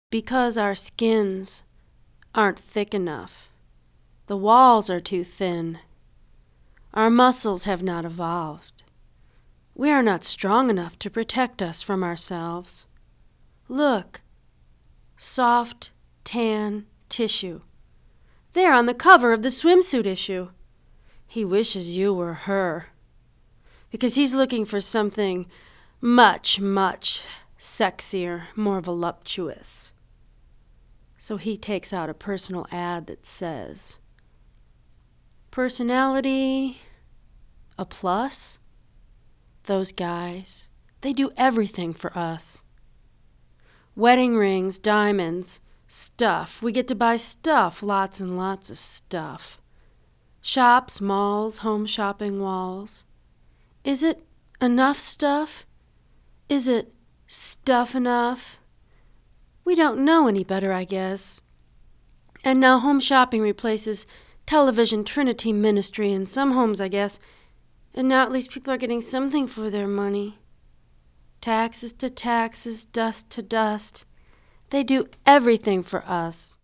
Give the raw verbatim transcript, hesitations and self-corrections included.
Because our skins aren't thick enough. The walls are too thin. Our muscles have not evolved. We are not strong enough to protect us from ourselves. Look, soft, tan tissue. There on the cover of the swimsuit issue. He wishes you were her. Because he's looking for something much, much sexier, more voluptuous. So he takes out a personal ad that says, personality, a plus? Those guys, they do everything for us. Wedding rings, diamonds, stuff. We get to buy stuff, lots and lots of stuff. Shops, malls, home shopping walls. Is it enough stuff? Is it stuff enough? We don't know any better, I guess. And now home shopping replaces television Trinity ministry in some homes, I guess. And now at least people are getting something for their money. Taxes to taxes, dust to dust. They do everything for us.